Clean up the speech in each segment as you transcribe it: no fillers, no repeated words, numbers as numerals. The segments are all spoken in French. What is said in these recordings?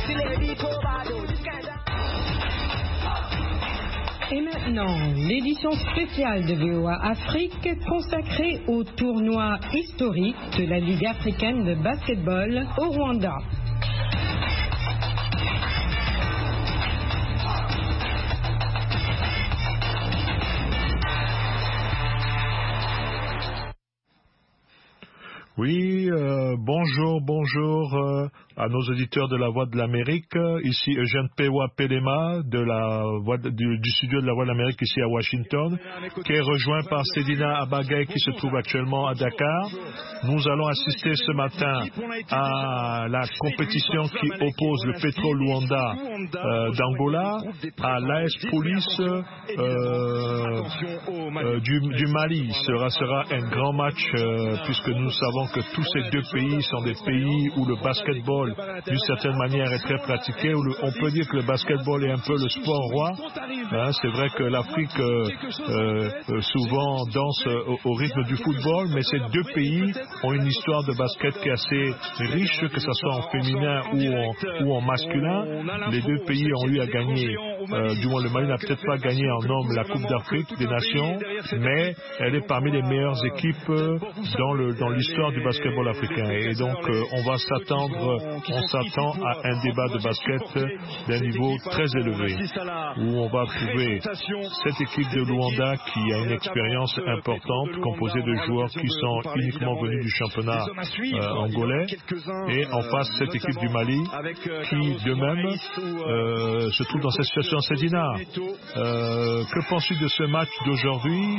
Et maintenant, l'édition spéciale de VOA Afrique consacrée au tournoi historique de la Ligue africaine de basketball au Rwanda. Oui, bonjour à nos auditeurs de la Voix de l'Amérique. Ici Eugène Pewa Pelema du studio de la Voix de l'Amérique ici à Washington, qui est rejoint par Sedina Abagay qui se trouve actuellement à Dakar. Nous allons assister ce matin à la compétition qui oppose le Petro Luanda d'Angola à l'AS Police du Mali. Ce sera un grand match puisque nous savons que tous ces deux pays sont des pays où le basketball, d'une certaine manière, est très pratiqué. On peut dire que le basketball est un peu le sport roi. C'est vrai que l'Afrique souvent danse au rythme du football, mais ces deux pays ont une histoire de basket qui est assez riche, que ce soit en féminin ou en masculin. Les deux pays ont eu à gagner, du moins le Mali n'a peut-être pas gagné en hommes la Coupe d'Afrique des Nations, mais elle est parmi les meilleures équipes dans l'histoire du basketball africain. Et donc on s'attend à un débat de basket d'un niveau très élevé, où on va trouver cette équipe de Luanda qui a une expérience importante, composée de joueurs qui sont uniquement venus du championnat angolais, et en face cette équipe du Mali qui d'eux-mêmes se trouve dans cette situation. Sedina, que penses-tu de ce match d'aujourd'hui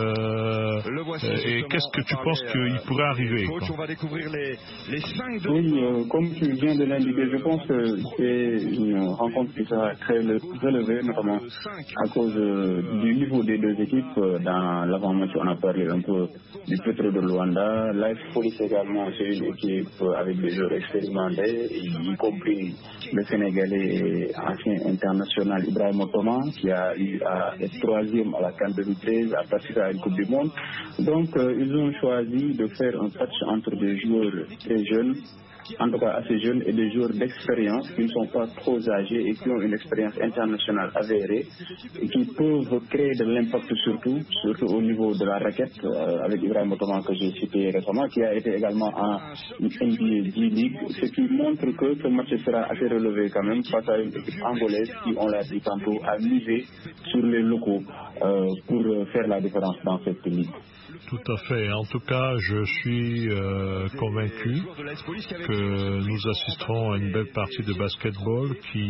et qu'est-ce que tu penses qu'il pourrait arriver? On va découvrir les 5 de... Oui, comme tu viens de l'indiquer, je pense que c'est une rencontre qui sera très relevée, notamment à cause du niveau des deux équipes. Dans l'avant-match, on a parlé un peu du Petro de Luanda. L'AS Police également, c'est une équipe avec des joueurs expérimentés, y compris le Sénégalais et ancien international Ibrahim Otoma, qui a eu à être troisième à la CAN 2013, à participer à une Coupe du Monde. Donc, ils ont choisi de faire un match entre des joueurs très jeunes, en tout cas assez jeunes, et des joueurs d'expérience qui ne sont pas trop âgés et qui ont une expérience internationale avérée et qui peuvent créer de l'impact surtout au niveau de la raquette, avec Ibrahim Ottoman que j'ai cité récemment, qui a été également en NBA G-League, ce qui montre que ce match sera assez relevé quand même face à une équipe angolaise qui, on l'a dit tantôt, a misé sur les locaux pour faire la différence dans cette ligue. Tout à fait. En tout cas, je suis convaincu que nous assisterons à une belle partie de basketball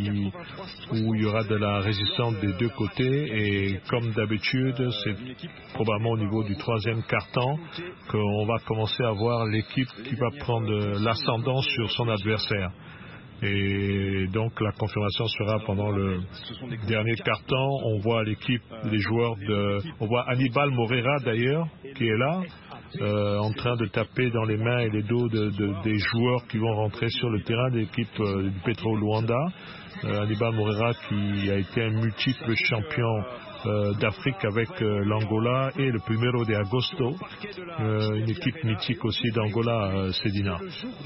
où il y aura de la résistance des deux côtés et comme d'habitude, c'est probablement au niveau du troisième quart-temps qu'on va commencer à voir l'équipe qui va prendre l'ascendant sur son adversaire. Et donc la confirmation sera pendant le dernier quart-temps. On voit l'équipe, les joueurs on voit Hannibal Morera d'ailleurs qui est là, en train de taper dans les mains et les dos des joueurs qui vont rentrer sur le terrain de l'équipe du Petro Luanda. Hannibal Morera qui a été un multiple champion d'Afrique avec l'Angola et le Primero de Agosto, une équipe mythique aussi d'Angola, Sedina.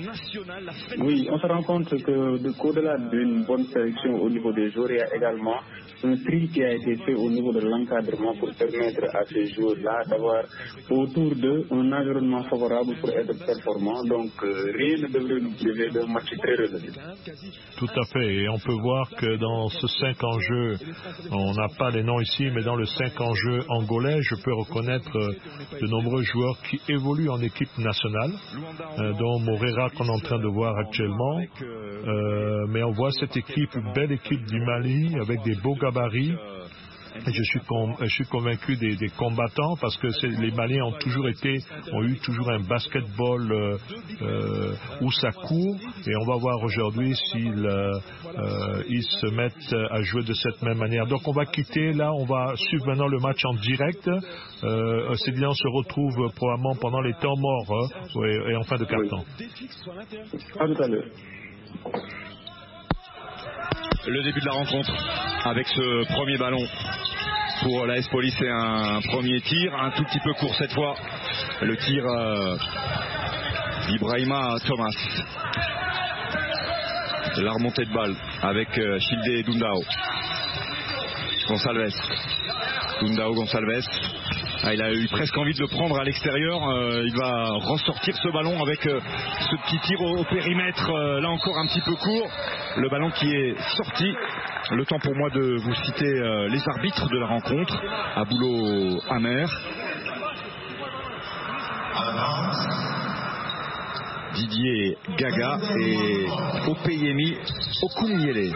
Oui, on se rend compte que qu'au-delà d'une bonne sélection au niveau des joueurs, il y a également un tri qui a été fait au niveau de l'encadrement pour permettre à ces joueurs-là d'avoir autour d'eux un environnement favorable pour être performants. Donc rien ne devrait nous priver d'un match très relevé. Tout à fait, et on peut voir que dans ce 5 en jeu, on n'a pas les noms ici, mais dans le 5 en jeu angolais, je peux reconnaître de nombreux joueurs qui évoluent en équipe nationale, dont Morera qu'on est en train de voir actuellement, mais on voit cette équipe, belle équipe du Mali, avec des beaux gabarits. Et je suis convaincu des combattants parce que les Maliens ont eu toujours un basketball où ça court et on va voir aujourd'hui s'ils se mettent à jouer de cette même manière. Donc on va quitter là, on va suivre maintenant le match en direct. C'est bien, on se retrouve probablement pendant les temps morts et en fin de quart-temps. À tout à l'heure. Le début de la rencontre avec ce premier ballon pour l'AS Police et un premier tir, un tout petit peu court cette fois, le tir d'Ibrahima Thomas. La remontée de balle avec Childe et Dundao. Gonçalves. Ah, il a eu presque envie de le prendre à l'extérieur. Il va ressortir ce ballon avec ce petit tir au périmètre. Là encore un petit peu court. Le ballon qui est sorti. Le temps pour moi de vous citer les arbitres de la rencontre. Aboulo Amer. Didier Gaga et Opeyemi Okunyele.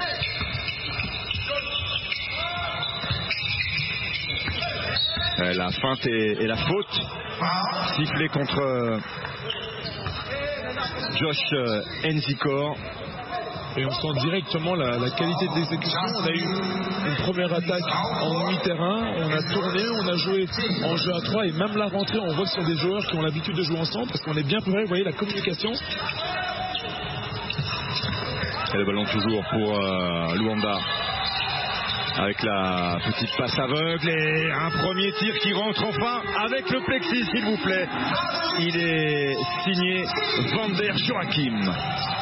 La feinte et la faute sifflée contre Josh Nzikor. Et on sent directement la qualité de l'exécution. On a eu une première attaque en mi-terrain, on a tourné, on a joué en jeu à 3 et même la rentrée, on voit que ce sont des joueurs qui ont l'habitude de jouer ensemble parce qu'on est bien préparé. Vous voyez la communication. Et le ballon toujours pour Luanda. Avec la petite passe aveugle et un premier tir qui rentre enfin avec le plexi, s'il vous plaît. Il est signé Van der Joachim.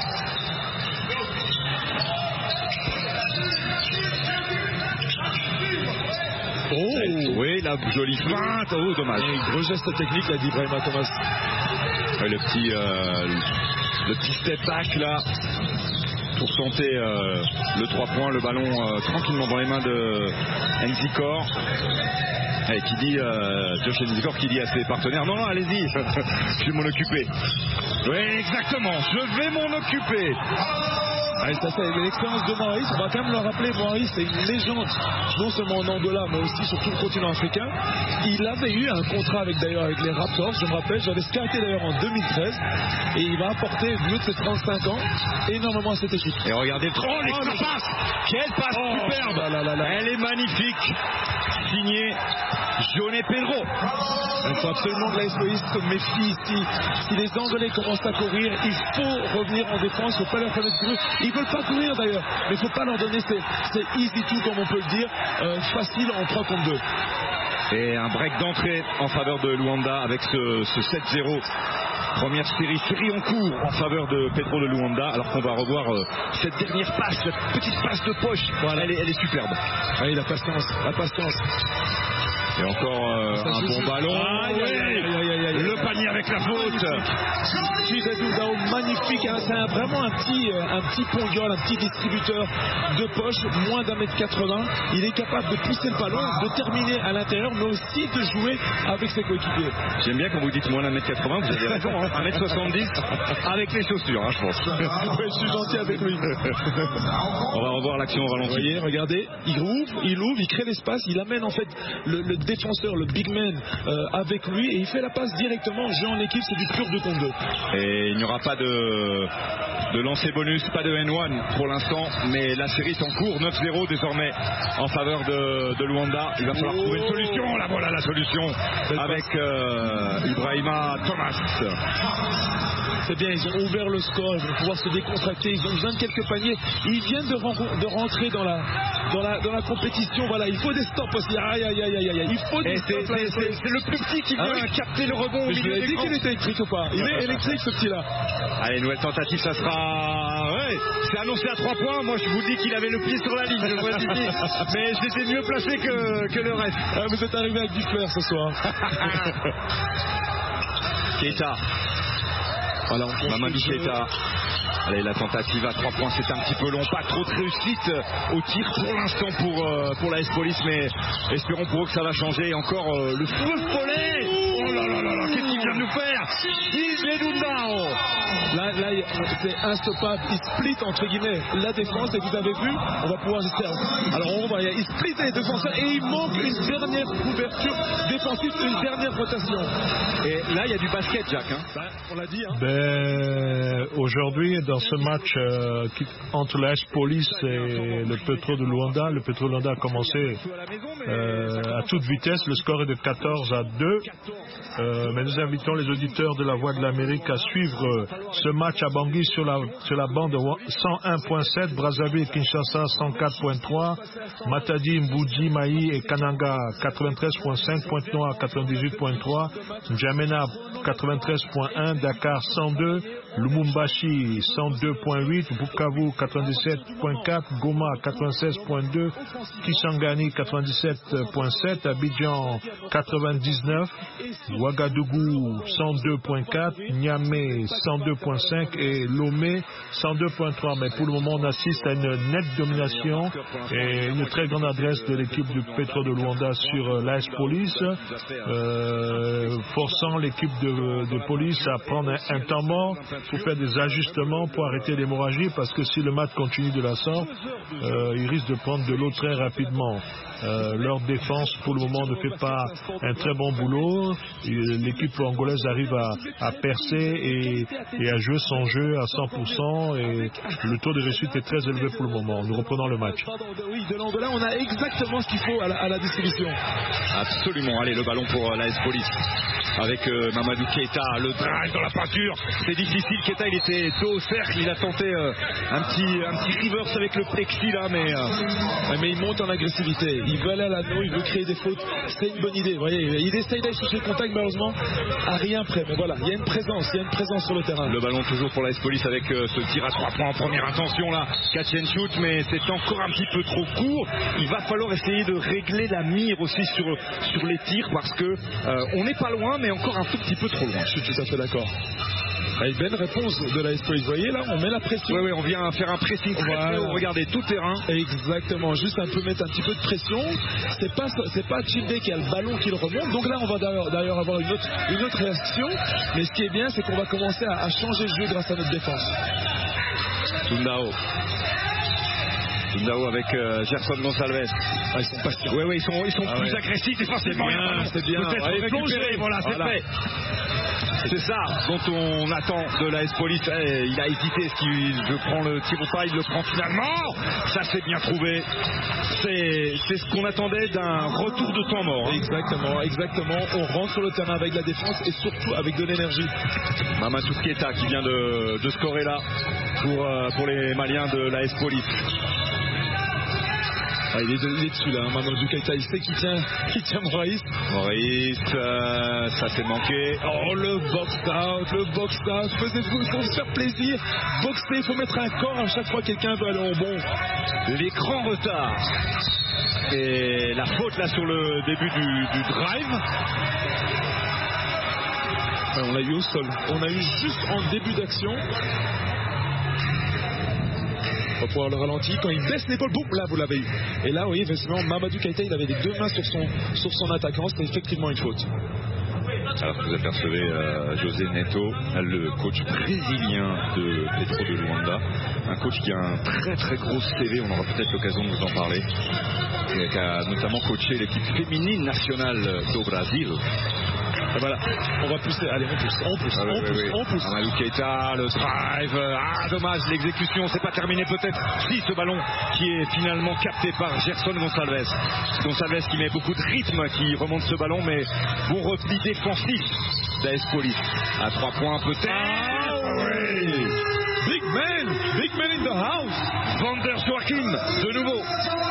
Oh oui, la jolie feinte. Oh, dommage. Gros geste technique là d'Ibrahima Thomas. Le petit step back là pour tenter le 3 points, le ballon tranquillement dans les mains de Nzikor. Et qui dit Josh Nzikor qui dit à ses partenaires non allez-y, je vais m'en occuper. Oui exactement, je vais m'en occuper. Allez, ça c'est l'expérience de Maurice, on va quand même le rappeler. Maurice est une légende non seulement en Angola mais aussi sur tout le continent africain. Il avait eu un contrat avec les Raptors, je me rappelle, j'avais scouté d'ailleurs en 2013 et il va apporter, vu de ses 35 ans, énormément à cette équipe. Et regardez l'extra passe, quelle passe superbe, elle est magnifique, signée Joné Pedro. Il faut absolument que la Police se méfie ici. Si les Angolais commencent à courir, il faut revenir en défense, il ne faut pas leur permettre de courir. Ils veulent pas courir d'ailleurs, mais il ne faut pas leur donner ces easy two comme on peut le dire, facile en 3 contre 2. Et un break d'entrée en faveur de Luanda avec ce 7-0. Première série en cours en faveur de Pedro de Luanda, alors qu'on va revoir cette dernière passe, cette petite passe de poche. Voilà. Elle est superbe. Oui, la patience. Et encore un bon ballon. Le panier avec la faute. Magnifique, hein. C'est vraiment un petit ponguiol, un petit distributeur de poche, moins d'1m80. Il est capable de pousser le ballon, de terminer à l'intérieur, mais aussi de jouer avec ses coéquipiers. J'aime bien quand vous dites moins d'1m80, vous avez raison, hein. 1m70 avec les chaussures, hein, je pense. Ouais, je suis gentil avec lui. On va revoir l'action au ralenti. Voyez, regardez, il ouvre, il crée l'espace, il amène en fait le défenseur, le big man avec lui et il fait la passe directement. Jeu en équipe, c'est du pur 2 contre 2. Et il n'y aura pas de lancer bonus, pas de N1 pour l'instant, mais la série est en cours, 9-0 désormais en faveur de Luanda. Il va falloir trouver une solution. Là voilà la solution avec Ibrahima Thomas. C'est bien, ils ont ouvert le score, ils vont pouvoir se décontracter, ils ont besoin de quelques paniers. Ils viennent de rentrer dans la compétition. Voilà, il faut des stops aussi. Aïe. Il faut des stops. C'est le plus petit qui vient capter le rebond au milieu. Je lui ai dit qu'il était électrique ou pas. Il est électrique ce petit-là. Allez, nouvelle tentative, ça sera. Ouais, c'est annoncé à 3 points. Moi, je vous dis qu'il avait le pied sur la ligne. Je vois ici. Mais j'étais mieux placé que le reste. Vous êtes arrivé avec du flair ce soir. Keita. Voilà, Mamadou Keita. Allez, la tentative à 3 points, c'est un petit peu long, pas trop de réussite au tir pour l'instant pour la S-Police, mais espérons pour eux que ça va changer. Et encore le feu follet. Oh là, qu'est-ce qu'il vient de nous faire? Là, c'est instoppable. Il split entre guillemets la défense et vous avez vu, on va pouvoir alors on va, il split les défenseurs et il manque une dernière couverture défensive, une dernière rotation. Et là, il y a du basket, Jacques. Hein. On l'a dit. Hein. Aujourd'hui, dans ce match entre la S-Police et le Petro de Luanda, le Petro de Luanda a commencé à toute vitesse. Le score est de 14-2. Mais nous invitons les auditeurs de la Voix de l'Amérique à suivre ce match à Bangui sur la bande 101.7, Brazzaville et Kinshasa 104.3, Matadi, Mbouji, Maï et Kananga 93.5, Pointe-Noire 98.3, N'Djamena 93.1, Dakar 102, Lumumbashi 102.8, Bukavu 97.4, Goma 96.2, Kisangani 97.7, Abidjan 99, Ouagadougou 102.4, Niamey 102.5 et Lomé 102.3. Mais pour le moment, on assiste à une nette domination et une très grande adresse de l'équipe du Petro de Luanda sur l'AS Police, forçant l'équipe de police à prendre un temps mort pour faire des ajustements pour arrêter l'hémorragie, parce que si le match continue de la sorte, ils risquent de prendre de l'eau très rapidement. Leur défense pour le moment ne fait pas un très bon boulot. L'équipe angolaise arrive à percer et à jouer son jeu à 100% et le taux de réussite est très élevé pour le moment. Nous reprenons le match. Oui, de l'Angola, on a exactement ce qu'il faut à la distribution. Absolument. Allez, le ballon pour l'AS Police avec Mamadou Keita, le drive dans la peinture. C'est difficile. Keita, il était dos au cercle. Il a tenté un petit reverse avec le plexi là, mais il monte en agressivité. Il veut aller à l'anneau, il veut créer des fautes. C'est une bonne idée. Vous voyez, il essaye d'aller chercher le contact, malheureusement, à rien près. Mais voilà, il y a une présence sur le terrain. Le ballon toujours pour l'AS Police avec ce tir à 3 points en première intention là. Catch and shoot, mais c'est encore un petit peu trop court. Il va falloir essayer de régler la mire aussi sur les tirs parce que on n'est pas loin, mais encore un tout petit peu trop loin. Je suis tout à fait d'accord. Une belle réponse de l'AS Police. Vous voyez là, on met la pression. Oui, on vient faire un pressing très haut. Regardez, tout terrain. Exactement, juste mettre un petit peu de pression. C'est pas Childe qui a le ballon qui le remonte. Donc là, on va d'ailleurs avoir une autre réaction. Mais ce qui est bien, c'est qu'on va commencer à changer le jeu grâce à notre défense. Tundao avec Gerson Gonçalves. Ils sont patients. Oui, ils sont plus agressifs défensivement. C'est bien. Peut-être récupérer. Voilà, c'est fait. C'est ça dont on attend de l'AS Police. Il a hésité, est-ce qu'il prend le tir ou pas, il le prend finalement. Ça c'est bien trouvé. C'est ce qu'on attendait d'un retour de temps mort. Exactement. On rentre sur le terrain avec la défense et surtout avec de l'énergie. Mamadou Keita qui vient de scorer là pour les Maliens de l'AS Police. Il est dessus là, Mamadou Keita, il sait qu'il tient Maurice. Ça s'est manqué. Oh, le box out. Il faut se faire plaisir. Boxer, il faut mettre un corps à chaque fois que quelqu'un veut aller au bon. Les grands retards. Et la faute là sur le début du drive. On l'a eu au sol. On a eu juste en début d'action. On va pouvoir le ralentir. Quand il baisse l'épaule, boum, là vous l'avez eu. Et là, oui, effectivement, Mamadou Keita, il avait les deux mains sur son attaquant. C'était effectivement une faute. Alors que vous apercevez José Neto, le coach brésilien de Petro de Luanda, un coach qui a un très très gros CV, on aura peut-être l'occasion de vous en parler, et qui a notamment coaché l'équipe féminine nationale do Brasil. Et voilà, on va pousser, allez on pousse. Mamadou Keita, le drive, dommage, l'exécution, c'est pas terminé peut-être. Si, ce ballon qui est finalement capté par Gerson Gonçalves. Gonçalves qui met beaucoup de rythme, qui remonte ce ballon, mais bon repli défensif d'AS Police. À 3 points peut-être. Oui. Big man in the house. Van der Joachim, de nouveau.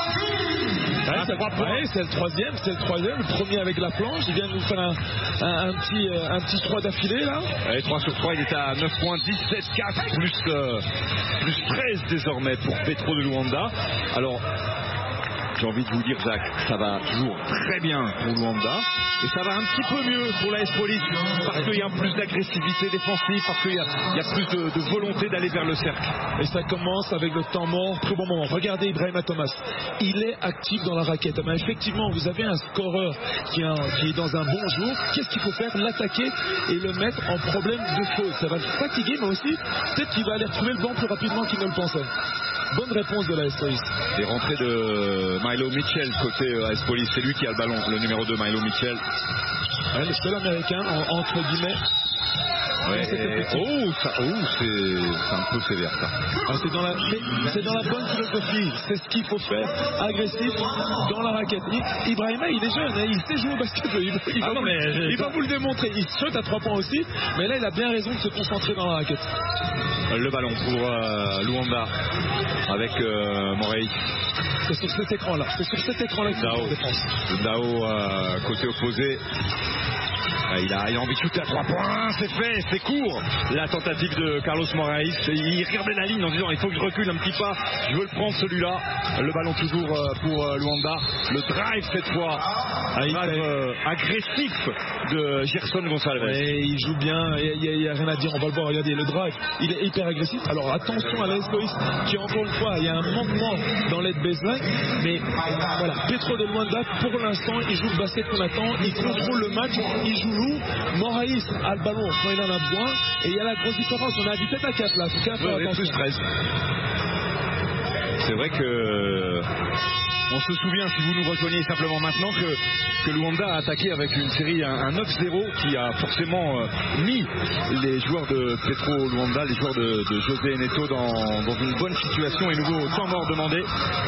C'est le troisième, le premier avec la planche, il vient de nous faire un petit 3 d'affilée là. Allez, 3 sur 3, il est à 9 points, 17-4, plus 13 désormais pour Petro de Luanda. Alors, j'ai envie de vous dire, Jacques, ça va toujours très bien pour Luanda et ça va un petit peu mieux pour l'AS Police parce qu'il y a plus d'agressivité défensive, parce qu'il y a plus de volonté d'aller vers le cercle. Et ça commence avec le temps mort, très bon moment. Regardez Ibrahima Thomas, il est actif dans la raquette. Mais effectivement, vous avez un scoreur qui est dans un bon jour. Qu'est-ce qu'il faut faire? L'attaquer et le mettre en problème de faute. Ça va le fatiguer, mais aussi peut-être qu'il va aller retrouver le banc plus rapidement qu'il ne le pensait. Bonne réponse de l'AS Police. Les rentrées de Milo Mitchell côté AS Police, c'est lui qui a le ballon, le numéro 2 Milo Mitchell. Ouais, le seul américain entre guillemets. Ouais, c'est un peu sévère ça. C'est dans la bonne philosophie. C'est ce qu'il faut faire. Agressif dans la raquette. Ibrahima, il est jeune, il sait jouer au basket. Il va vous le démontrer. Il saute à 3 points aussi, mais là il a bien raison de se concentrer dans la raquette. Le ballon pour Luanda avec Morey. C'est sur cet écran-là. C'est sur cet écran-là qu'il faut défense. Dao côté opposé. Il a envie de shooter à 3 points, c'est fait, c'est court. La tentative de Carlos Moraes, il regardait la ligne en disant il faut que je recule un petit pas, je veux le prendre celui-là. Le ballon toujours pour Luanda. Le drive cette fois, drive agressif de Gerson Gonçalves. Et il joue bien, il n'y a rien à dire, on va le voir, regardez le drive, il est hyper agressif. Alors attention à l'AS Police qui encore une fois, il y a un manquement dans l'aide baseline, mais voilà, Petro de Luanda pour l'instant il joue le basket qu'on attend, il contrôle le match, il joue lourd. Moraes a le ballon quand il en a besoin et il y a la grosse différence, on a du tête à 4 là, c'est plus 13. C'est vrai que on se souvient, si vous nous rejoignez simplement maintenant, que Luanda a attaqué avec une série, un 9-0 qui a forcément mis les joueurs de Petro Luanda, les joueurs de José Neto dans une bonne situation et nouveau temps mort demandé.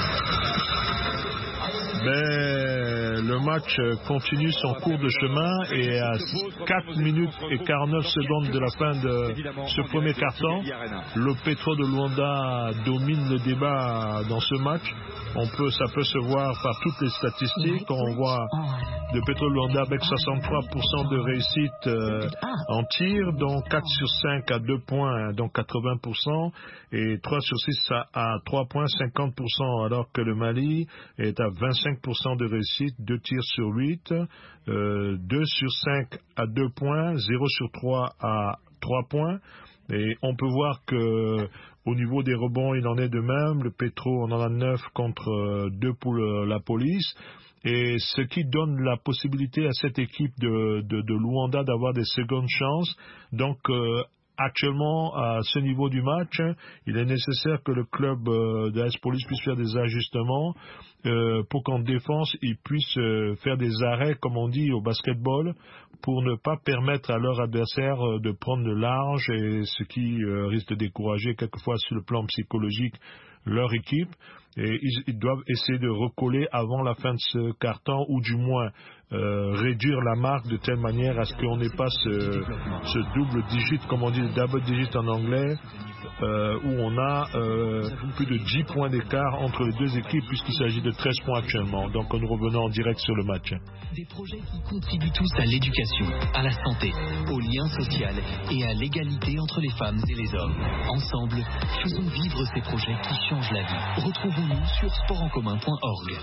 Mais le match continue son cours de chemin et à 4 minutes et 49 secondes de la fin de ce premier quart-temps, le Petro de Luanda domine le débat dans ce match. Ça peut se voir par toutes les statistiques. On voit le Petro de Luanda avec 63% de réussite en tir, donc 4 sur 5 à 2 points, donc 80%, et 3 sur 6 à 3 points, 50%, alors que le Mali est à 25% de réussite, 2 tirs sur 8, 2 sur 5 à 2 points, 0 sur 3 à 3 points. Et on peut voir que au niveau des rebonds, il en est de même. Le Petro, on en a 9 contre 2 pour la police. Et ce qui donne la possibilité à cette équipe de Luanda d'avoir des secondes chances. Donc, actuellement, à ce niveau du match, il est nécessaire que le club de l'AS Police puisse faire des ajustements pour qu'en défense, ils puissent faire des arrêts, comme on dit au basketball, pour ne pas permettre à leur adversaire de prendre le large, et ce qui risque de décourager quelquefois sur le plan psychologique leur équipe. Et ils doivent essayer de recoller avant la fin de ce quart-temps, ou du moins réduire la marque de telle manière à ce qu'on n'ait pas ce double digit, comme on dit, double digit en anglais, où on a plus de 10 points d'écart entre les deux équipes, puisqu'il s'agit de 13 points actuellement. Donc nous revenons en direct sur le match. Des projets qui contribuent tous à l'éducation, à la santé, au lien social et à l'égalité entre les femmes et les hommes. Ensemble, faisons vivre ces projets qui changent la vie. Retrouvons-nous sur sportencommun.org.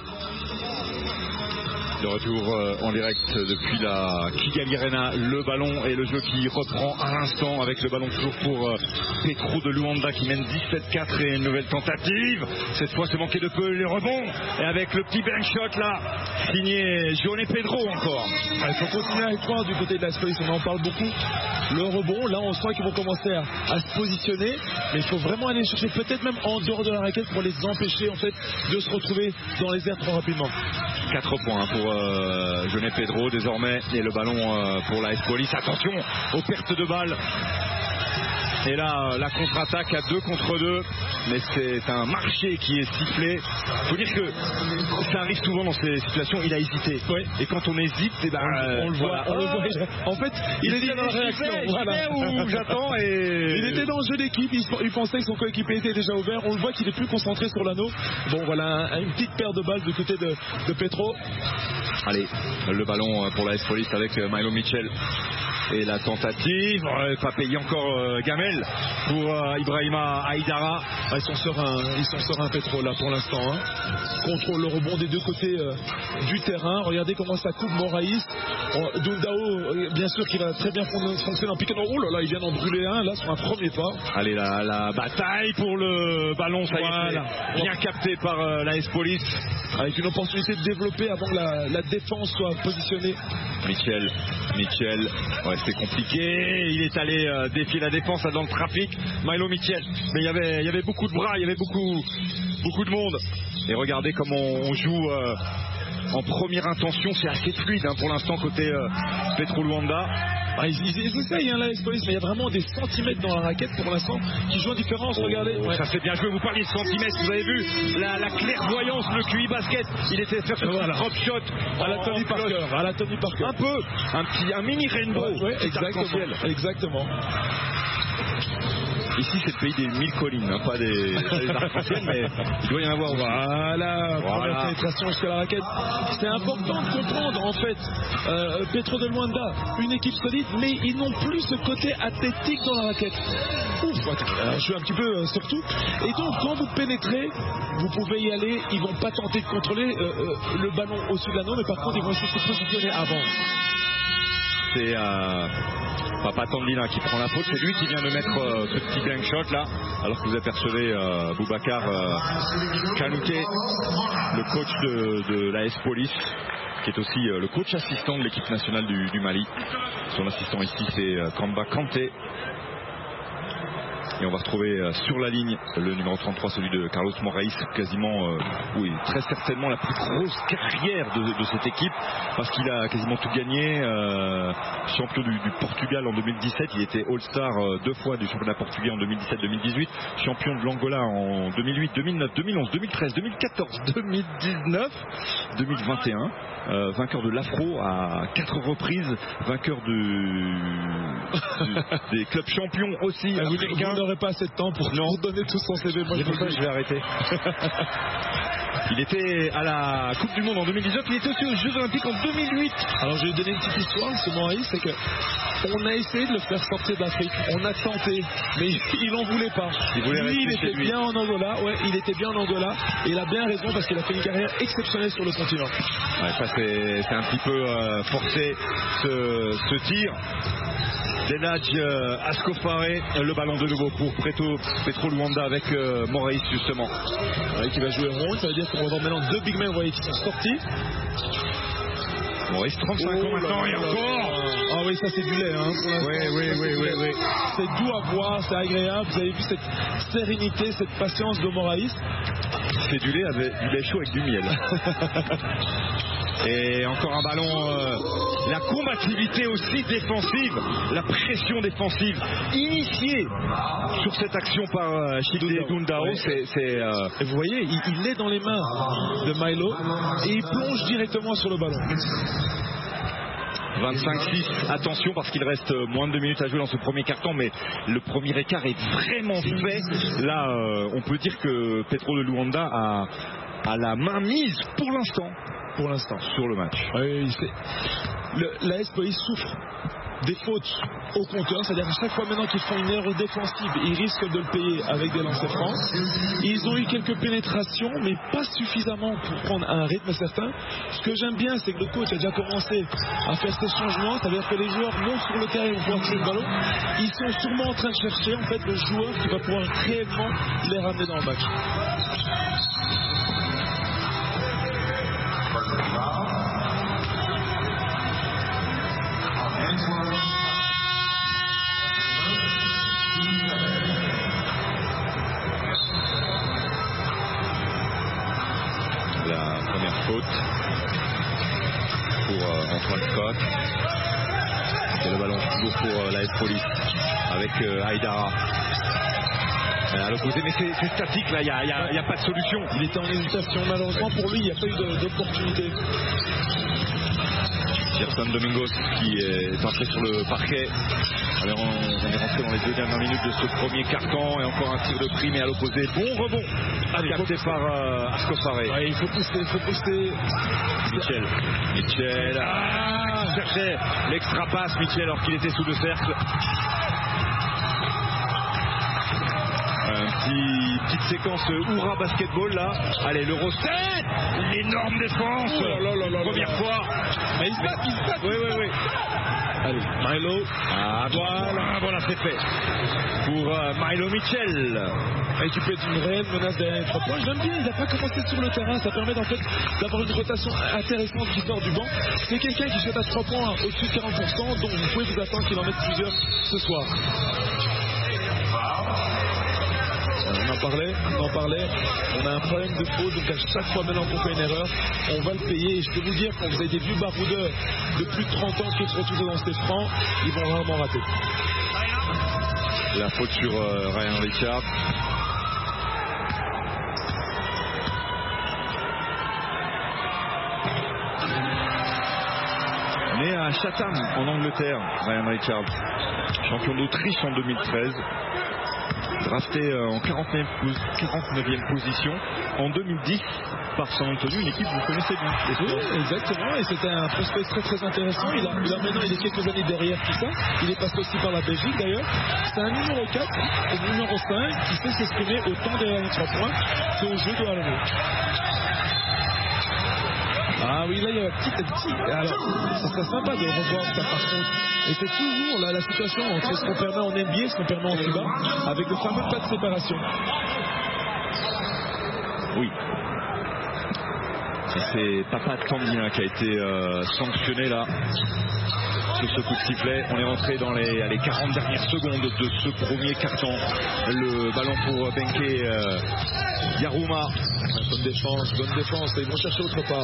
De retour en direct depuis la Kigali Arena, le ballon et le jeu qui reprend à l'instant avec le ballon toujours pour Petro de Luanda qui mène 17-4 et une nouvelle tentative. Cette fois c'est manqué de peu les rebonds et avec le petit bank shot là, signé Joné Pedro encore. Il faut continuer avec toi du côté de la Police, on en parle beaucoup. Le rebond, là on sent qu'ils vont commencer à se positionner, mais il faut vraiment aller chercher peut-être même en dehors de la raquette pour les empêcher en fait de se retrouver dans les airs trop rapidement. 4 points pour Joné Pedro désormais et le ballon pour la Police. Attention aux pertes de balles. Et là, la contre-attaque à 2 contre 2, mais c'est un marché qui est sifflé. Il faut dire que ça arrive souvent dans ces situations, il a hésité. Ouais. Et quand on hésite, on le voit. On le voit. En fait, il était dans la réaction. Où j'attends et... Il était dans le jeu d'équipe, il pensait que son coéquipier était déjà ouvert. On le voit qu'il est plus concentré sur l'anneau. Bon, voilà, une petite paire de balles du côté de Petro. Allez, le ballon pour la Police avec Milo Mitchell. Et la tentative, pas payé encore Gamel pour Ibrahima Aïdara. Ils sont sereins Petro là pour l'instant. Contrôle le rebond des deux côtés du terrain. Regardez comment ça coupe Moraes. Dundao, bien sûr qu'il va très bien fonctionner en pick and roll. Oh là là, il vient d'en brûler un là sur un premier pas. Allez, la bataille pour le ballon, ça y est, bien capté par la Police. Avec une opportunité de développer avant que la défense soit positionnée. Mitchell, ouais, c'est compliqué, il est allé défier la défense dans le trafic, Milo Mitchell, mais il y avait beaucoup de bras, il y avait beaucoup de monde. Et regardez comment on joue en première intention, c'est assez fluide pour l'instant côté Petro Luanda. Ils essayent la Police, mais il y a vraiment des centimètres dans la raquette pour l'instant qui jouent en différence. Regardez. Ouais. Ça c'est bien joué, vous parliez de centimètres, vous avez vu la clairvoyance, le QI basket, il était faire ce drop shot à la Tony Parker. Un peu, un mini rainbow. Ouais, exactement. Ici, c'est le pays des 1000 collines, hein, pas des arcs-en-ciel, mais il doit y en avoir. Voilà. Première pénétration jusqu'à la raquette. C'est important de comprendre, en fait, Petro de Luanda, une équipe solide, mais ils n'ont plus ce côté athlétique dans la raquette. Je suis un petit peu surtout. Et donc, quand vous pénétrez, vous pouvez y aller. Ils vont pas tenter de contrôler le ballon au-dessus de l'anneau, mais par contre, ils vont essayer de se positionner avant. C'est Papa Tandina qui prend la faute. C'est lui qui vient de mettre ce petit blank shot là, alors que vous apercevez Boubacar Kanouké, le coach de la S Police, qui est aussi le coach assistant de l'équipe nationale du Mali. Son assistant ici, c'est Kamba Kanté. Et on va retrouver sur la ligne le numéro 33, celui de Carlos Moraes, quasiment, oui, très certainement la plus grosse carrière de cette équipe, parce qu'il a quasiment tout gagné. Champion du Portugal en 2017, il était All-Star 2 fois du championnat portugais en 2017-2018, champion de l'Angola en 2008, 2009, 2011, 2013, 2014, 2019, 2021. Vainqueur de l'Afro à 4 reprises, vainqueur des clubs champions aussi africains. Vous n'aurez pas assez de temps pour donner tout son CV. Moi, je vais arrêter. Il était à la Coupe du Monde en 2019, il était aussi aux Jeux Olympiques en 2008. Alors je vais donner une petite histoire, ce Moraes, c'est que on a essayé de le faire sortir d'Afrique, on a tenté, mais il n'en voulait pas. Il était bien en Angola, il était bien en Angola, et il a bien raison parce qu'il a fait une carrière exceptionnelle sur le continent. Ouais, ça c'est un petit peu forcé ce tir. Denadj Ascofaré, le ballon de nouveau pour Petro Luanda avec Moraes justement. Qui va jouer rond, ça veut dire qu'on va avoir maintenant 2 big men qui sont sortis. Moraes 35 ans maintenant et encore. Ah oui, ça c'est du lait. Hein, oui. C'est doux à voir, c'est agréable. Vous avez vu cette sérénité, cette patience de Moraes. C'est du lait chaud avec du miel. Et encore un ballon, la combativité aussi défensive, la pression défensive initiée sur cette action par Chidé Dundao. Et vous voyez, il est dans les mains de Milo et il plonge directement sur le ballon. 25-6, attention parce qu'il reste moins de 2 minutes à jouer dans ce premier quart-temps, mais le premier écart est vraiment fait. Là, on peut dire que Petro de Luanda a la main mise pour l'instant sur le match. Oui, la S Police souffre des fautes au compteur, c'est-à-dire qu'à chaque fois maintenant qu'ils font une erreur défensive, ils risquent de le payer avec des lancers francs. Ils ont eu quelques pénétrations, mais pas suffisamment pour prendre un rythme certain. Ce que j'aime bien, c'est que le coach a déjà commencé à faire ces changements, c'est-à-dire que les joueurs montent sur le terrain et vont pouvoir toucher le ballon. Ils sont sûrement en train de chercher en fait le joueur qui va pouvoir réellement les ramener dans le match. La première faute pour Antoine Scott. Et le ballon toujours pour la S-Police avec Aïdara. À l'opposé, mais c'est statique là, il n'y a pas de solution. Il était en hésitation, malheureusement pour lui, il n'y a pas eu d'opportunité. Gerson Domingos qui est entré sur le parquet. Alors on est rentré dans les 2 dernières minutes de ce premier quart-temps et encore un tir de prix, mais à l'opposé, bon rebond capté par Ascofaré. Ouais, il faut pousser. Mitchell cherchait l'extra passe, Mitchell, alors qu'il était sous le cercle. Petite séquence Oura basketball là. Allez, l'Euro 7, l'énorme défense. Première fois. Mais il se bat. Oui. Allez, Milo. Voilà, c'est fait. Pour Milo Mitchell. Et qui peut être une réelle menace derrière les 3 points. J'aime bien, il n'a pas commencé sur le terrain. Ça permet en fait d'avoir une rotation intéressante qui sort du banc. C'est quelqu'un qui shoot à 3 points au-dessus de 40%, donc vous pouvez vous attendre qu'il en mette plusieurs ce soir. On en parlait, on a un problème de faute, donc à chaque fois maintenant qu'on fait une erreur, on va le payer. Et je peux vous dire, quand vous avez des vieux baroudeurs de plus de 30 ans qui se retrouvent dans ces francs, ils vont rarement rater. La faute sur Ryan Richard. Né à Chatham en Angleterre, Ryan Richard, champion d'Autriche en 2013. drafté en 49e position en 2010 par San Antonio, une équipe que vous connaissez bien. Oui, exactement, et c'était un prospect très très intéressant. Il a maintenant, il est quelques années derrière tout ça. Il est passé aussi par la Belgique d'ailleurs. C'est un numéro 4 et numéro 5 qui sait s'exprimer autant derrière les 3 points qu'au jeu de Halloween. Ah oui, là il y a un petit. Alors, ça serait sympa de revoir ça par contre. Et c'est toujours là la situation entre ce qu'on permet en NBA et ce qu'on permet en FIBA, avec le fameux pas de séparation. Oui. C'est Papa Tandina qui a été sanctionné là sur ce coup de sifflet. On est rentré dans les 40 dernières secondes de ce premier carton. Le ballon pour Benke Yaruma. Bonne défense, et ils vont chercher autre part.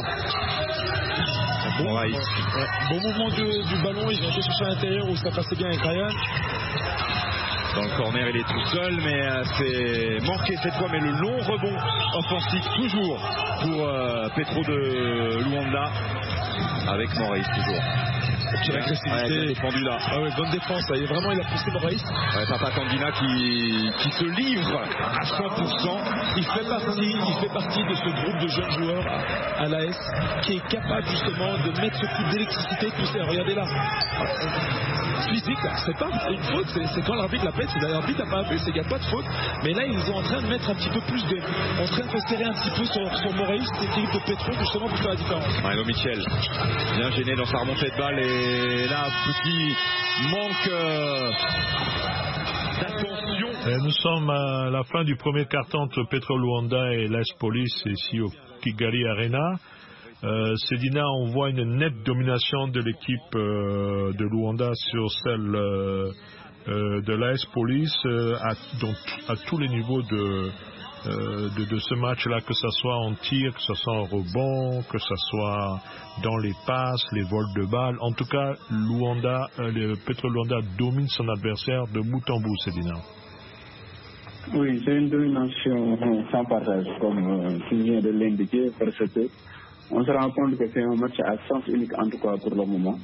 Bon mouvement du ballon, ils ont été chercher à l'intérieur où ça passait bien avec Ryan. Dans le corner, il est tout seul, mais c'est manqué cette fois. Mais le long rebond offensif toujours pour Petro de Luanda avec Moraïs toujours. Quelle agressivité, défendu là. Ah ouais, bonne défense, il a poussé Moraïs. Papa Tandina qui se livre à 100%. Il fait partie de ce groupe de jeunes joueurs à l'AS qui est capable justement de mettre ce coup d'électricité, pousser. Regardez là. Physique, c'est pas une faute, c'est quand l'arbitre l'appelle, c'est l'arbitre n'a pas appelé, c'est qu'il n'y a pas de faute. Mais là, ils sont en train de mettre un petit peu plus en train de se serrer un petit peu sur Moraïs, cette équipe de Petro, justement pour faire la différence. Milo Mitchell, bien gêné dans sa remontée de balle, et là, petit manque d'attention. Nous sommes à la fin du premier carton entre Petro Luanda et l'AS Police ici au Kigali Arena. Sedina, on voit une nette domination de l'équipe de Luanda sur celle de l'AS Police à tous les niveaux de ce match-là, que ce soit en tir, que ce soit en rebond, que ce soit dans les passes, les vols de balles. En tout cas, Petro Luanda domine son adversaire de bout en bout, Sedina. Oui, c'est une domination sans partage, comme tu viens de l'indiquer, parce que on se rend compte que c'est un match à sens unique, en tout cas pour le moment.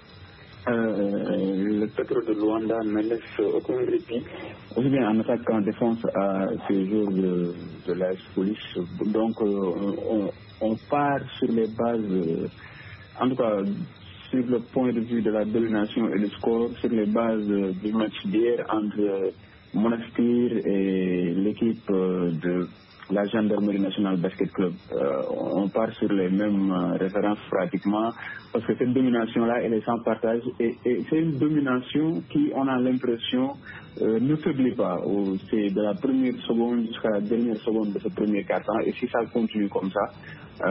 Le Petro de Luanda ne laisse aucun répit, aussi bien en attaque qu'en défense à ces joueurs de l'AS Police. Donc on part sur les bases, en tout cas sur le point de vue de la domination et du score, sur les bases du match d'hier entre Monastir et l'équipe de la Gendarmerie Nationale Basket Club. On part sur les mêmes références pratiquement, parce que cette domination-là, elle est sans partage, et c'est une domination qui, on a l'impression, ne faiblit pas. C'est de la première seconde jusqu'à la dernière seconde de ce premier quart-temps, et si ça continue comme ça,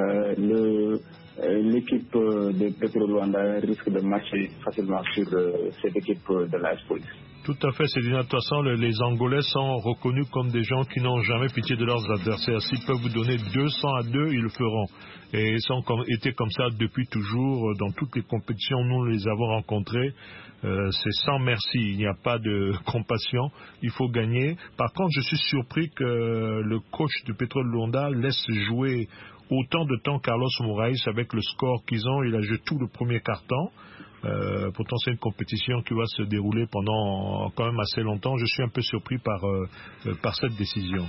l'équipe de Petro Luanda risque de marcher facilement sur cette équipe de l'AS Police. Tout à fait, c'est d'une toute façon, les Angolais sont reconnus comme des gens qui n'ont jamais pitié de leurs adversaires. S'ils peuvent vous donner 200-2, ils le feront. Et ils ont été comme ça depuis toujours. Dans toutes les compétitions, nous les avons rencontrés. C'est sans merci, il n'y a pas de compassion. Il faut gagner. Par contre, je suis surpris que le coach de Petro Luanda laisse jouer autant de temps Carlos Moraïs avec le score qu'ils ont. Il a joué tout le premier quart-temps. Pourtant c'est une compétition qui va se dérouler pendant quand même assez longtemps. Je suis un peu surpris par cette décision.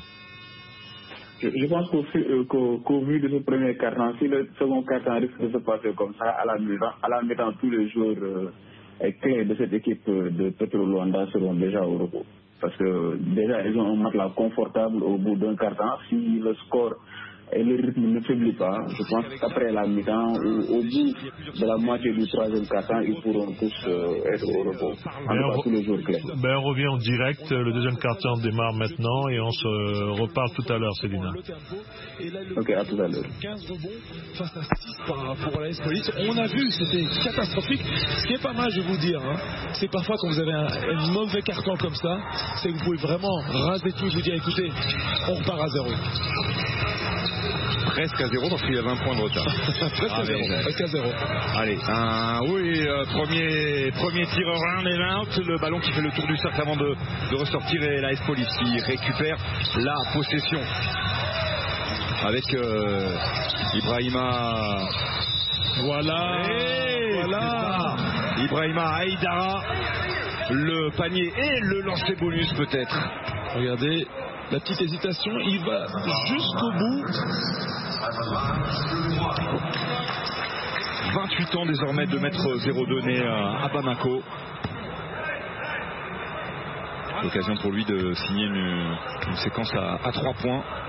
Je pense qu'au vu de ce premier quart-temps, si le second quart-temps risque de se passer comme ça, à la mi-temps, tous les joueurs clés de cette équipe de Petro Luanda seront déjà au repos. Parce que déjà ils ont un matelas confortable au bout d'un quart-temps. Si le score et le rythme ne faiblit pas, je pense qu'après la mi-temps, au bout de la moitié du troisième quart-temps, ils pourront tous être au repos. En tout cas, tous les jours clés. On revient en direct. Le deuxième quart-temps démarre maintenant et on se reparle tout à l'heure, Célina. Ok, à tout à l'heure. 15 rebonds face à 6 pour l'AS Police. On a vu, c'était catastrophique. Ce qui est pas mal, je vais vous dire, c'est parfois quand vous avez un mauvais carton comme ça, c'est que vous pouvez vraiment raser tout et vous dire, écoutez, on repart à 0. Presque à 0 parce qu'il y avait un point de retard. Presque à 0. Allez, premier tireur round and out, le ballon qui fait le tour du cercle avant de ressortir, et l'AS Police qui récupère la possession avec Ibrahima. Voilà. Ibrahima Aïdara, le panier et le lancer bonus peut-être Regardez la petite hésitation, il va jusqu'au bout. 28 ans désormais, 2m02 né à Bamako. L'occasion pour lui de signer une séquence à 3 points.